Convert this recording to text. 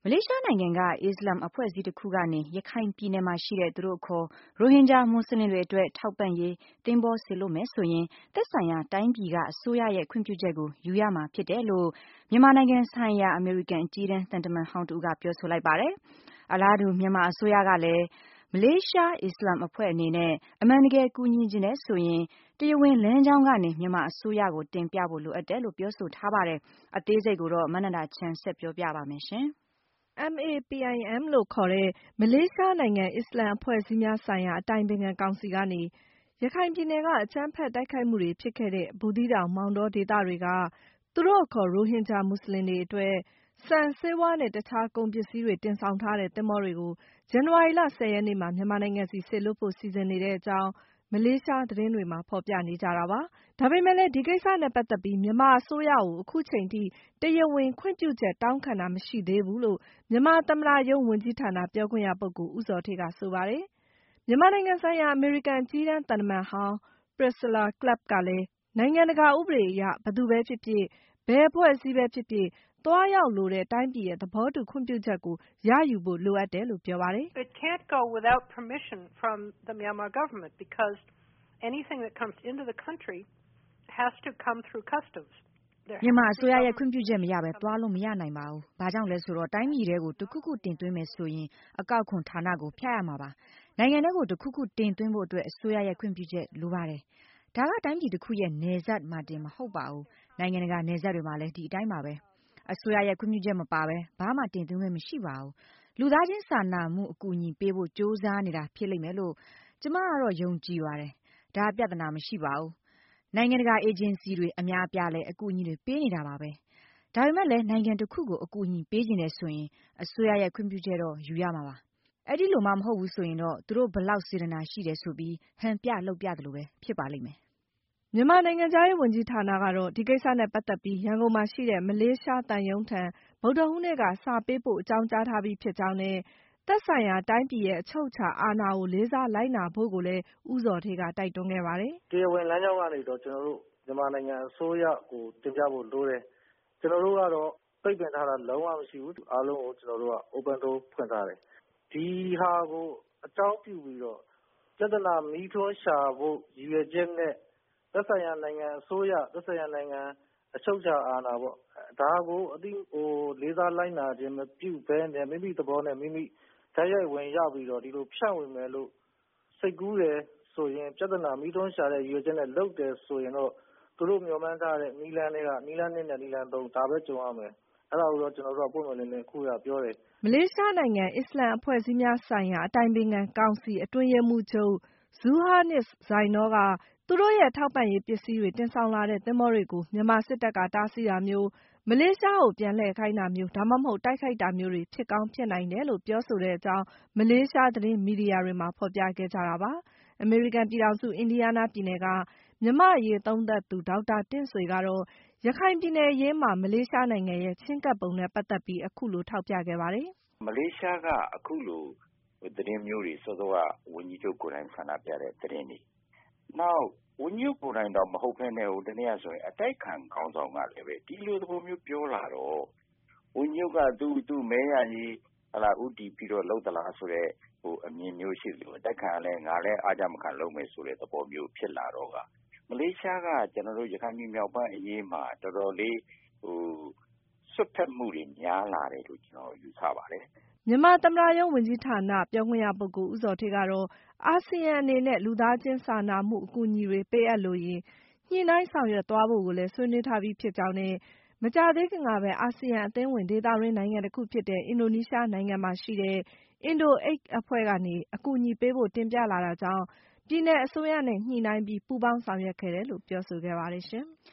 မလေးရှားနိုင်ငံကအစ္စလာမ်အဖွဲ့အစည်းတစ်ခုကနေရခိုင်ပြည်နယ်မှာရှိတဲ့သူတို့အခေါ်ရိုဟင်ဂျာမွတ်စလင်တွေအတွက်ထောက်ပံ့ရေးသင်္ဘောစေလွှတ်မယ်ဆိုရင်သက်ဆိုင်ရာတိုင်းပြည်ကအစိုးရရဲ့ခွင့်ပြုချက်ကိုယူရမှာဖြစ်တယ်လို့မြန်မာနိုင်ငံဆိုင်ရာအမေရိကန်အကြီးတန်းသံတမန်ဟောင်းတဦးကပြောဆိုလိုက်ပါတယ်။အလားတူမြန်မာအစိုးရကလည်းမလေးရှားအစ္စလာမ်အဖွဲ့အနေနဲ့အမှန်တကယ်ကူညီချင်တယ်ဆိုရင်တရားဝင်လမ်းကြောင်းကနေမြန်မာအစိုးရကိုတင်ပြဖို့လိုအပ်တယ်လို့ပြောဆိုထားပါတယ်။အသေးစိတ်ကိုတော့မနန္ဒာချမ်းဆက်ပြောပြပါမယ်ရှင်။ MAPIM လို့ခေါ်တဲ့မလေးရှားနိုင်ငံအစ္စလာမ်အဖွဲ့အစည်းများဆိုင်ရာအတိုင်ပင်ခံကောင်စီကနေရခိုင်ပြည်နယ်ကအကြမ်းဖက်တိုက်ခိုက်မှုတွေဖြစ်ခဲ့တဲ့ဘူးသီးတောင်မောင်တောဒေသတွေကသူတို့အခေါ်ရိုဟင်ဂျာမွတ်စလင်တွေအတွက်ဆန်ဆေးဝါးနဲ့တခြားကုန်ပစ္စည်းတွေတင်ဆောင်ထားတဲ့သင်္ဘောတွေကိုဇန်နဝါရီလ 10 ရက်နေ့မှာမြန်မာနိုင်ငံဆီစေလွှတ်ဖို့စီစဉ်နေတဲ့အကြောင်းမလေးရှားသတင်းတွေမှာဖော်ပြနေကြတာပါ။ဒါပေမဲ့လည်းဒီကိစ္စနဲ့ပတ်သက်ပြီးမြန်မာအစိုးရကိုအခုချိန်ထိတရားဝင်ခွင့်ပြုချက်တောင်းခံတာမရှိသေးဘူးလို့မြန်မာသမ္မတရုံးဝန်ကြီးဌာနပြောခွင့်ရပုဂ္ဂိုလ်ဦးဇော်ဌေးကဆိုပါတယ်။မြန်မာနိုင်ငံဆိုင်ရာအမေရိကန်အကြီးတန်းသံတမန်ဟောင်း Priscilla Clapp ကလည်းနိုင်ငံတကာဥပဒေအရဘယ်သူပဲဖြစ်ဖြစ်ဘယ်အဖွဲ့အစည်းပဲဖြစ်ဖြစ်သွားရောက်လိုတဲ့တိုင်းပြည်ရဲ့သဘောတူခွင့်ပြုချက်ကိုရယူဖို့လိုအပ်တယ်လို့ပြောပါတယ်။ It can't go without permission from the Myanmar government because anything that comes into the country has to come through customs. မြန်မာအစိုးရရဲ့ခွင့်ပြုချက်မရဘဲသွားလို့မရနိုင်ပါဘူး။ဘာကြောင့်လဲဆိုတော့တိုင်းပြည်ထဲကိုတခုခုတင်သွင်းမယ်ဆိုရင်အကောက်ခွန်ဌာနကိုဖြတ်ရမှာပါ။နိုင်ငံထဲကိုတခုခုတင်သွင်းဖို့အတွက်အစိုးရရဲ့ခွင့်ပြုချက်လိုပါတယ်။ဒါကတိုင်းပြည်တစ်ခုရဲ့နယ်စပ်မှာတင်မဟုတ်ပါဘူး။နိုင်ငံတကာနယ်စပ်တွေမှာလည်းဒီအတိုင်းပါပဲ။အစိုးရရဲ့ခွင့်ပြုချက်မပါဘဲဘာမှတင်သွင်းခွင့်မရှိပါဘူး။လူသားချင်းစာနာမှုအကူအညီပေးဖို့ကြိုးစားနေတာဖြစ်လိမ့်မယ်လို့ကျမကတော့ယုံကြည်ပါတယ်။ဒါပြဿနာမရှိပါဘူး။နိုင်ငံတကာအေဂျင်စီတွေအများအပြားလည်းအကူအညီတွေပေးနေတာပါပဲ။ဒါပေမဲ့လည်းနိုင်ငံတစ်ခုကိုအကူအညီပေးချင်တယ်ဆိုရင်အစိုးရရဲ့ခွင့်ပြုချက်တော့ယူရမှာပါ။အဲ့ဒီလိုမှမဟုတ်ဘူးဆိုရင်တော့သူတို့ဘလောက်စေတနာရှိတယ်ဆိုပြီးဟန်ပြလုပ်ပြတယ်လို့ပဲဖြစ်ပါလိမ့်မယ်။မြန်မာနိုင်ငံခြားရေးဝန်ကြီးဌာနကတော့ဒီကိစ္စနဲ့ပတ်သက်ပြီးရန်ကုန်မှာရှိတဲ့မလေးရှားသံရုံးထံဗုဒ္ဓဟူးနေ့ကစာပေးပို့အကြောင်းကြားထားပြီးဖြစ်ကြောင်းနဲ့သက်ဆိုင်ရာတိုင်းပြည်ရဲ့အချုပ်အခြာအာဏာကိုလေးစားလိုက်နာဖို့ကိုလည်းဦးဇော်ဌေးကတိုက်တွန်းခဲ့ပါတယ်။တရားဝင်လမ်းကြောင်းကနေတော့ကျွန်တော်တို့မြန်မာနိုင်ငံအစိုးရကိုတင်ပြဖို့လိုတယ်။ကျွန်တော်တို့ကတော့ပိတ်ပင်ထားတာလုံးဝမရှိဘူး။အားလုံးကိုကျွန်တော်တို့က open door ဖွင့်ထားတယ်။ဒီဟာကိုအကြောင်းပြုပြီးတော့ပြဿနာမီးထွန်းရှာဖို့ရည်ရွယ်ချက်နဲ့သက်ဆိုင်ရာနိုင်ငံအစိုးရသက်ဆိုင်ရာနိုင်ငံအချုပ်အခြာအာဏာပေါ့ဒါကိုအတိလေးစားလိုက်နာခြင်းမပြုဘဲနဲ့မိမိသဘောနဲ့မိမိတိုက်ရိုက်ဝင်ရောက်ပြီးတော့ဒီလိုဖြန့်ဝေမယ်လို့စိတ်ကူးတယ်ဆိုရင်ပြဿနာမီးထွန်းရှာတဲ့ရည်ရွယ်ချက်နဲ့လုပ်တယ်ဆိုရင်တော့သူတို့မျှော်မှန်းထားတဲ့နီလန်းတွေကနီလန်းနဲ့နီလန်း3ဒါပဲကြုံရမယ်အဲ့ဒါကိုတော့ကျွန်တော်တို့ကပုံမှန်လေးခုရပြောတယ်မလေးရှားနိုင်ငံအစ္စလာမ်အဖွဲ့အစည်းများဆိုင်ရာအတိုင်ပင်ခံကောင်စီအတွင်းရေးမှူးချုပ်ဇူဟာနစ်ဇိုင်နောကသူတို့ရဲ့ထောက်ပံ့ရေးပစ္စည်းတွေတင်ဆောင်လာတဲ့သင်္ဘောတွေကိုမြန်မာစစ်တပ်ကတားဆီးတာမျိုးမလေးရှားကိုပြန်လှည့်ခိုင်းတာမျိုးဒါမှမဟုတ်တိုက်ခိုက်တာမျိုးတွေဖြစ်ကောင်းဖြစ်နိုင်တယ်လို့ပြောဆိုတဲ့အကြောင်းမလေးရှားသတင်းမီဒီယာတွေမှာဖော်ပြခဲ့ကြတာပါ။အမေရိကန်ပြည်ထောင်စုအင်ဒီယားနားပြည်နယ်ကမြန်မာ့အရေးသုံးသပ်သူဒေါက်တာတင့်ဆွေကတော့ရခိုင်ပြည်နယ်အရေးမှာမလေးရှားနိုင်ငံရဲ့ချဉ်းကပ်ပုံနဲ့ပတ်သက်ပြီးအခုလိုထောက်ပြခဲ့ပါတယ်။မလေးရှားကအခုလိုသတင်းမျိုးတွေစောစောကဝန်ကြီးချုပ်ကိုယ်တိုင်ဆန္ဒပြတဲ့သတင်းတွေနောက်ဝန်ကြီးချုပ်ကိုယ်တိုင်တော့မဟုတ်ဘဲနဲ့တနေ့ဆိုရင်အတိုက်ခံခေါင်းဆောင်ကလည်းပဲဒီလိုသဘောမျိုးပြောလာတော့ဝန်ကြီးချုပ်ကသူ့မဲရကြီးဥတီပြီးတော့လှုပ်သလားဆိုတော့အမြင်မျိုးရှိလို့အတိုက်ခံလည်းငါလည်းအားကြမခံလုပ်မယ်ဆိုတဲ့သဘောမျိုးဖြစ်လာတော့ကမလေးရှားကကျွန်တော်တို့ရခိုင်ပြည်မြောက်ပိုင်းအရေးမှာတော်တော်လေးစွတ်ဖက်မှုတွေများလာတယ်လို့ကျွန်တော်ယူဆပါတယ်မြန်မာသမ္မတရုံးဝန်ကြီးဌာနပြောခွင့်ရပုဂ္ဂိုလ်ဦးဇော်ဌေးကတော့အာဆီယံအနေနဲ့လူသားချင်းစာနာမှုအကူအညီတွေပေးအပ်လိုရင်ညှိနှိုင်းဆောင်ရွက်သွားဖို့ကိုလည်းဆွေးနွေးထားပြီးဖြစ်ကြောင်းနဲ့မကြာသေးခင်ကပဲအာဆီယံအသင်းဝင်ဒေသတွင်းနိုင်ငံတစ်ခုဖြစ်တဲ့အင်ဒိုနီးရှားနိုင်ငံမှာရှိတဲ့အင်ဒိုအိတ်အဖွဲ့ကနေအကူအညီပေးဖို့တင်ပြလာတာကြောင့်ပြည်နယ်အစိုးရနဲ့ညှိနှိုင်းပြီးပူးပေါင်းဆောင်ရွက်ခဲ့တယ်လို့ပြောဆိုခဲ့ပါတယ်ရှင်။